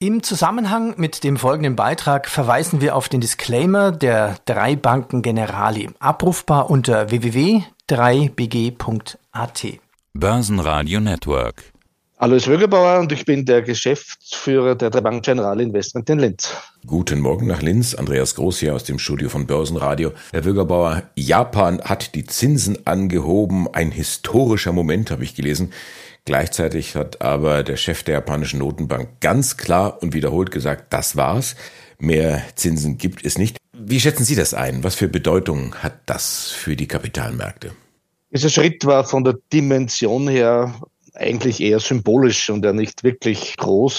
Im Zusammenhang mit dem folgenden Beitrag verweisen wir auf den Disclaimer der 3 Banken Generali, abrufbar unter www.3bg.at. Börsenradio Network. Hallo, ich bin Wögerbauer und ich bin der Geschäftsführer der 3 Banken Generali Investment in Linz. Guten Morgen nach Linz, Andreas Groß hier aus dem Studio von Börsenradio. Herr Wögerbauer, Japan hat die Zinsen angehoben, ein historischer Moment, habe ich gelesen. Gleichzeitig hat aber der Chef der japanischen Notenbank ganz klar und wiederholt gesagt, das war's, mehr Zinsen gibt es nicht. Wie schätzen Sie das ein? Was für Bedeutung hat das für die Kapitalmärkte? Dieser Schritt war von der Dimension her eigentlich eher symbolisch und ja nicht wirklich groß.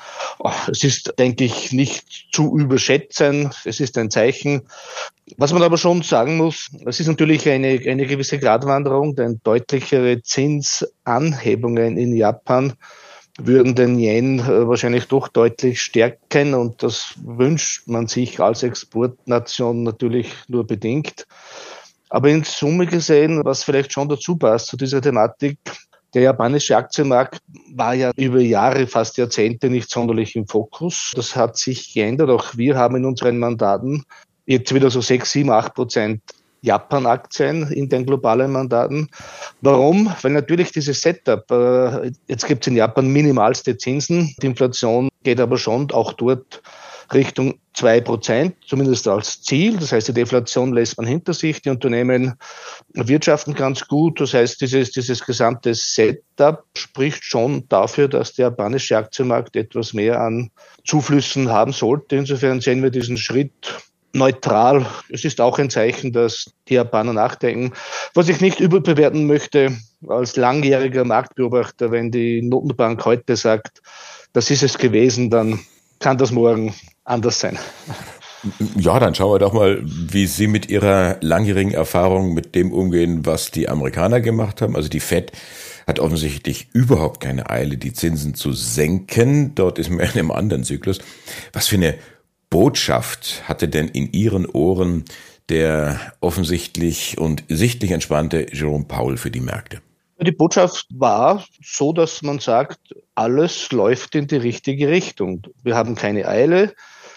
Es ist, denke ich, nicht zu überschätzen. Es ist ein Zeichen. Was man aber schon sagen muss, es ist natürlich eine gewisse Gratwanderung, denn deutlichere Zinsanhebungen in Japan würden den Yen wahrscheinlich doch deutlich stärken und das wünscht man sich als Exportnation natürlich nur bedingt. Aber in Summe gesehen, was vielleicht schon dazu passt zu dieser Thematik, der japanische Aktienmarkt war ja über Jahre, fast Jahrzehnte nicht sonderlich im Fokus. Das hat sich geändert. Auch wir haben in unseren Mandaten jetzt wieder so 6, 7, 8% Japan-Aktien in den globalen Mandaten. Warum? Weil natürlich dieses Setup, jetzt gibt es in Japan minimalste Zinsen. Die Inflation geht aber schon auch dort Richtung 2%, zumindest als Ziel. Das heißt, die Deflation lässt man hinter sich. Die Unternehmen wirtschaften ganz gut. Das heißt, dieses gesamte Setup spricht schon dafür, dass der japanische Aktienmarkt etwas mehr an Zuflüssen haben sollte. Insofern sehen wir diesen Schritt neutral. Es ist auch ein Zeichen, dass die Japaner nachdenken. Was ich nicht überbewerten möchte, als langjähriger Marktbeobachter, wenn die Notenbank heute sagt, das ist es gewesen, dann kann das morgen anders sein. Ja, dann schauen wir doch mal, wie Sie mit Ihrer langjährigen Erfahrung mit dem umgehen, was die Amerikaner gemacht haben. Also die Fed hat offensichtlich überhaupt keine Eile, die Zinsen zu senken. Dort ist man in einem anderen Zyklus. Was für eine Botschaft hatte denn in Ihren Ohren der offensichtlich und sichtlich entspannte Jerome Powell für die Märkte? Die Botschaft war so, dass man sagt, alles läuft in die richtige Richtung. Wir haben keine Eile,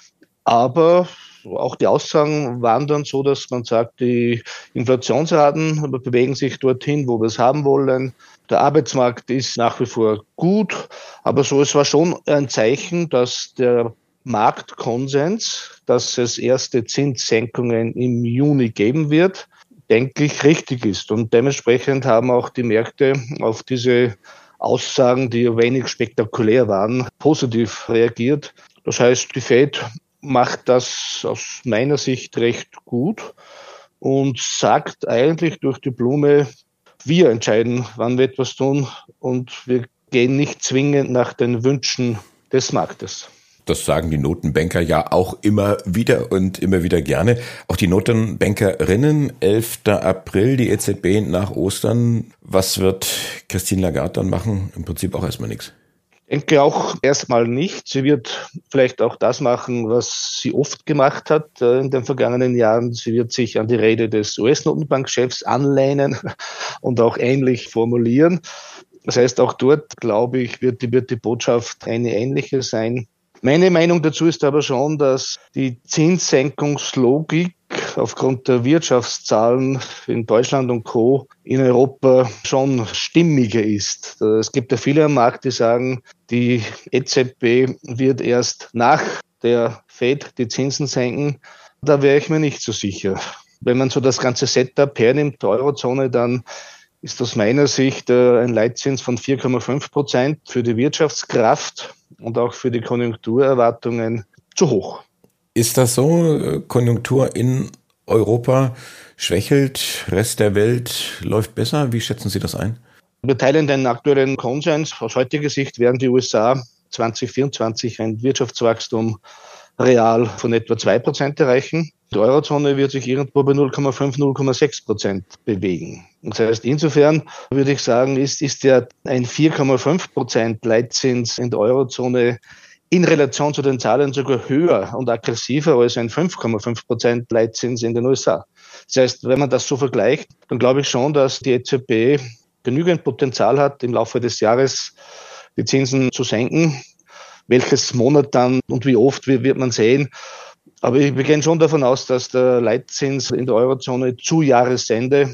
aber auch die Aussagen waren dann so, dass man sagt, die Inflationsraten bewegen sich dorthin, wo wir es haben wollen. Der Arbeitsmarkt ist nach wie vor gut, aber so, es war schon ein Zeichen, dass der Marktkonsens, dass es erste Zinssenkungen im Juni geben wird, denke ich, richtig ist. Und dementsprechend haben auch die Märkte auf diese Aussagen, die wenig spektakulär waren, positiv reagiert. Das heißt, die Fed macht das aus meiner Sicht recht gut und sagt eigentlich durch die Blume, wir entscheiden, wann wir etwas tun und wir gehen nicht zwingend nach den Wünschen des Marktes. Das sagen die Notenbanker ja auch immer wieder und immer wieder gerne. Auch die Notenbankerinnen, 11. April, die EZB nach Ostern. Was wird Christine Lagarde dann machen? Im Prinzip auch erstmal nichts. Ich denke auch erstmal nicht. Sie wird vielleicht auch das machen, was sie oft gemacht hat in den vergangenen Jahren. Sie wird sich an die Rede des US-Notenbankchefs anlehnen und auch ähnlich formulieren. Das heißt, auch dort, glaube ich, wird die Botschaft eine ähnliche sein. Meine Meinung dazu ist aber schon, dass die Zinssenkungslogik aufgrund der Wirtschaftszahlen in Deutschland und Co. in Europa schon stimmiger ist. Es gibt ja viele am Markt, die sagen, die EZB wird erst nach der Fed die Zinsen senken. Da wäre ich mir nicht so sicher. Wenn man so das ganze Setup hernimmt, der Eurozone, dann ist aus meiner Sicht ein Leitzins von 4,5% für die Wirtschaftskraft und auch für die Konjunkturerwartungen zu hoch. Ist das so? Konjunktur in Europa schwächelt, Rest der Welt läuft besser? Wie schätzen Sie das ein? Wir teilen den aktuellen Konsens. Aus heutiger Sicht werden die USA 2024 ein Wirtschaftswachstum real von etwa 2% erreichen. Die Eurozone wird sich irgendwo bei 0,5, 0,6% bewegen. Das heißt, insofern würde ich sagen, ist ja ein 4,5% Leitzins in der Eurozone in Relation zu den Zahlen sogar höher und aggressiver als ein 5,5% Leitzins in den USA. Das heißt, wenn man das so vergleicht, dann glaube ich schon, dass die EZB genügend Potenzial hat, im Laufe des Jahres die Zinsen zu senken. Welches Monat dann und wie oft wird man sehen. Aber wir gehen schon davon aus, dass der Leitzins in der Eurozone zu Jahresende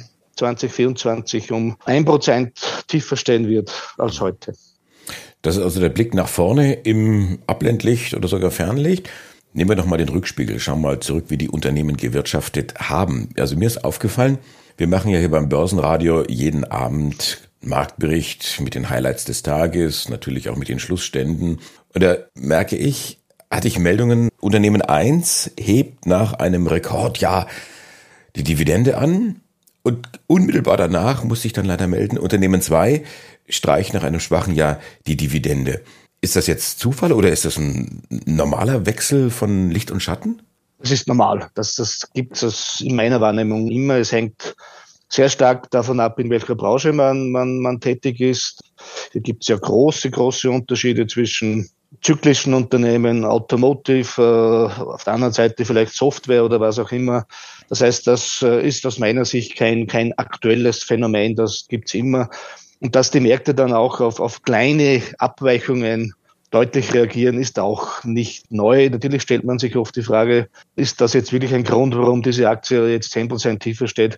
2024 um 1% tiefer stehen wird als heute. Das ist also der Blick nach vorne im Abblendlicht oder sogar Fernlicht. Nehmen wir doch mal den Rückspiegel, schauen mal zurück, wie die Unternehmen gewirtschaftet haben. Also mir ist aufgefallen, wir machen ja hier beim Börsenradio jeden Abend Marktbericht mit den Highlights des Tages, natürlich auch mit den Schlussständen. Und da merke ich, hatte ich Meldungen, Unternehmen 1 hebt nach einem Rekordjahr die Dividende an und unmittelbar danach muss ich dann leider melden, Unternehmen 2 streicht nach einem schwachen Jahr die Dividende. Ist das jetzt Zufall oder ist das ein normaler Wechsel von Licht und Schatten? Das ist normal. Das gibt es in meiner Wahrnehmung immer. Es hängt sehr stark davon ab, in welcher Branche man tätig ist. Hier gibt es ja große Unterschiede zwischen zyklischen Unternehmen, Automotive, auf der anderen Seite vielleicht Software oder was auch immer. Das heißt, das ist aus meiner Sicht kein aktuelles Phänomen, das gibt's immer. Und dass die Märkte dann auch auf kleine Abweichungen deutlich reagieren, ist auch nicht neu. Natürlich stellt man sich oft die Frage, ist das jetzt wirklich ein Grund, warum diese Aktie jetzt 10% tiefer steht?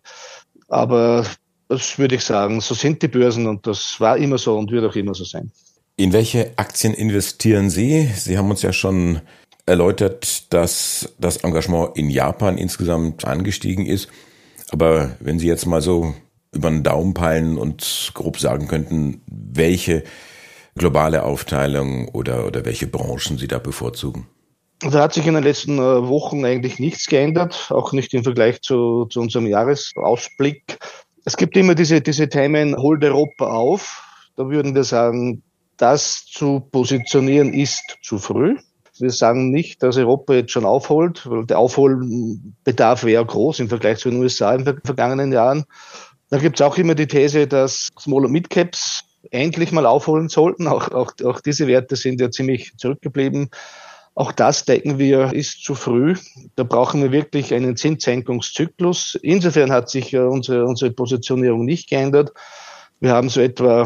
Aber das würde ich sagen, so sind die Börsen und das war immer so und wird auch immer so sein. In welche Aktien investieren Sie? Sie haben uns ja schon erläutert, dass das Engagement in Japan insgesamt angestiegen ist. Aber wenn Sie jetzt mal so über den Daumen peilen und grob sagen könnten, welche globale Aufteilung oder welche Branchen Sie da bevorzugen? Da hat sich in den letzten Wochen eigentlich nichts geändert, auch nicht im Vergleich zu unserem Jahresausblick. Es gibt immer diese Themen, holt Europa auf. Da würden wir sagen, das zu positionieren ist zu früh. Wir sagen nicht, dass Europa jetzt schon aufholt, weil der Aufholbedarf wäre groß im Vergleich zu den USA in den vergangenen Jahren. Da gibt es auch immer die These, dass Small- und Mid-Caps endlich mal aufholen sollten. Auch diese Werte sind ja ziemlich zurückgeblieben. Auch das denken wir, ist zu früh. Da brauchen wir wirklich einen Zinssenkungszyklus. Insofern hat sich unsere Positionierung nicht geändert. Wir haben so etwa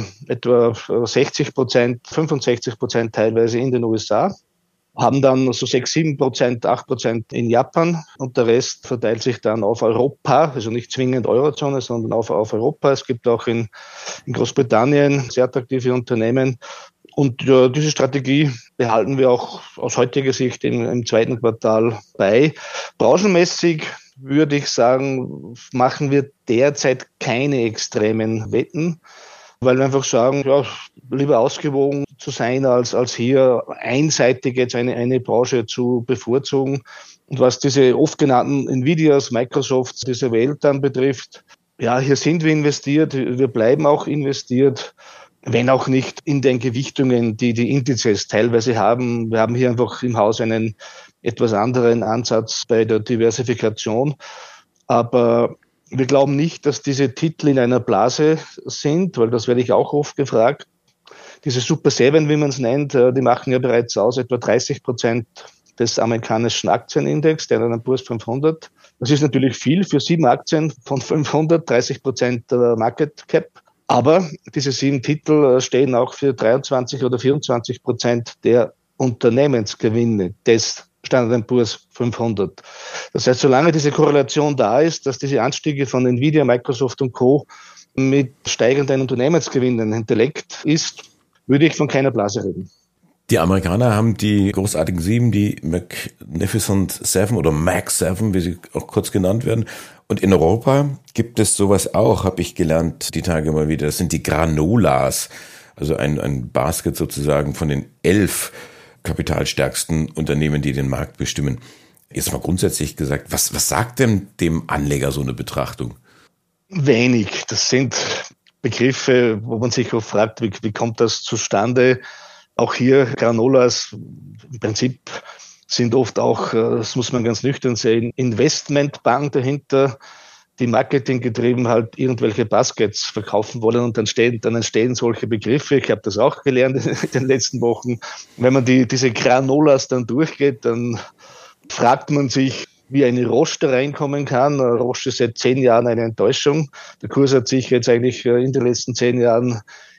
60%, 65% teilweise in den USA, haben dann so 6-7%, 8% in Japan und der Rest verteilt sich dann auf Europa, also nicht zwingend Eurozone, sondern auf Europa. Es gibt auch in Großbritannien sehr attraktive Unternehmen. Und diese Strategie behalten wir auch aus heutiger Sicht im zweiten Quartal bei. Branchenmäßig würde ich sagen, machen wir derzeit keine extremen Wetten, weil wir einfach sagen, ja, lieber ausgewogen zu sein, als hier einseitig jetzt eine Branche zu bevorzugen. Und was diese oft genannten Nvidias, Microsofts dieser Welt dann betrifft, ja, hier sind wir investiert, wir bleiben auch investiert, wenn auch nicht in den Gewichtungen, die die Indizes teilweise haben. Wir haben hier einfach im Haus einen etwas anderen Ansatz bei der Diversifikation. Aber wir glauben nicht, dass diese Titel in einer Blase sind, weil das werde ich auch oft gefragt. Diese Super 7, wie man es nennt, die machen ja bereits aus etwa 30% des amerikanischen Aktienindex, der Standard & Poor's 500. Das ist natürlich viel für 7 Aktien von 500, 30% Market Cap. Aber diese 7 Titel stehen auch für 23 oder 24% der Unternehmensgewinne des Standard & Poor's 500. Das heißt, solange diese Korrelation da ist, dass diese Anstiege von Nvidia, Microsoft und Co. mit steigenden Unternehmensgewinnen hinterlegt ist, würde ich von keiner Blase reden. Die Amerikaner haben die großartigen 7, die Magnificent 7 oder Mag 7, wie sie auch kurz genannt werden. Und in Europa gibt es sowas auch, habe ich gelernt die Tage mal wieder. Das sind die Granolas, also ein Basket sozusagen von den 11 kapitalstärksten Unternehmen, die den Markt bestimmen. Jetzt mal grundsätzlich gesagt, was sagt denn dem Anleger so eine Betrachtung? Wenig. Das sind Begriffe, wo man sich oft fragt, wie kommt das zustande? Auch hier Granolas im Prinzip sind oft auch, das muss man ganz nüchtern sehen, Investmentbank dahinter, die Marketing getrieben halt irgendwelche Baskets verkaufen wollen und dann entstehen solche Begriffe. Ich habe das auch gelernt in den letzten Wochen. Wenn man diese Granolas dann durchgeht, dann fragt man sich, wie eine Roche da reinkommen kann. Roche ist seit 10 Jahren eine Enttäuschung. Der Kurs hat sich jetzt eigentlich in den letzten 10 Jahren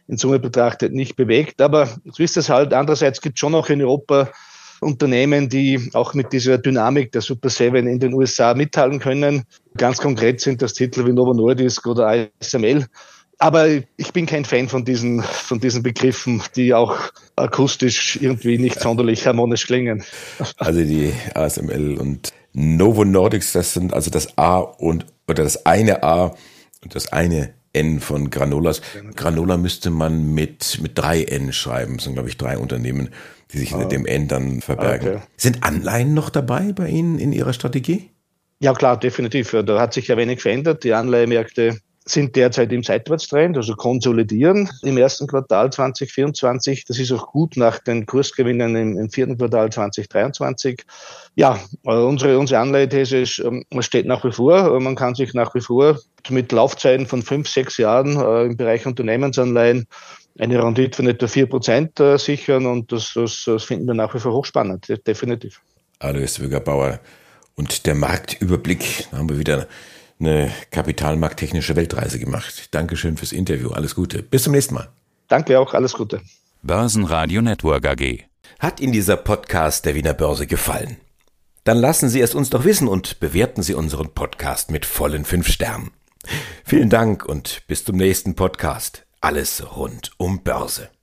in Summe betrachtet nicht bewegt. Aber so ist es halt. Andererseits gibt es schon auch in Europa Unternehmen, die auch mit dieser Dynamik der Super 7 in den USA mithalten können. Ganz konkret sind das Titel wie Novo Nordisk oder ASML. Aber ich bin kein Fan von diesen Begriffen, die auch akustisch irgendwie nicht sonderlich harmonisch klingen. Also die ASML und Novo Nordisk, das sind also das A oder das eine A und das eine N von Granolas. Granola müsste man mit 3 N schreiben. Das sind, glaube ich, 3 Unternehmen, die sich hinter dem N dann verbergen. Okay. Sind Anleihen noch dabei bei Ihnen in Ihrer Strategie? Ja klar, definitiv. Da hat sich ja wenig verändert. Die Anleihemärkte sind derzeit im Seitwärtstrend, also konsolidieren im ersten Quartal 2024. Das ist auch gut nach den Kursgewinnen im vierten Quartal 2023. Ja, unsere Anleihethese steht nach wie vor. Man kann sich nach wie vor mit Laufzeiten von 5-6 Jahren im Bereich Unternehmensanleihen eine Rendite von etwa 4% sichern und das finden wir nach wie vor hochspannend, definitiv. Alois Wöger-Bauer und der Marktüberblick. Da haben wir wieder eine kapitalmarkttechnische Weltreise gemacht. Dankeschön fürs Interview. Alles Gute. Bis zum nächsten Mal. Danke auch. Alles Gute. Börsenradio Network AG. Hat Ihnen dieser Podcast der Wiener Börse gefallen? Dann lassen Sie es uns doch wissen und bewerten Sie unseren Podcast mit vollen 5 Sternen. Vielen Dank und bis zum nächsten Podcast. Alles rund um Börse.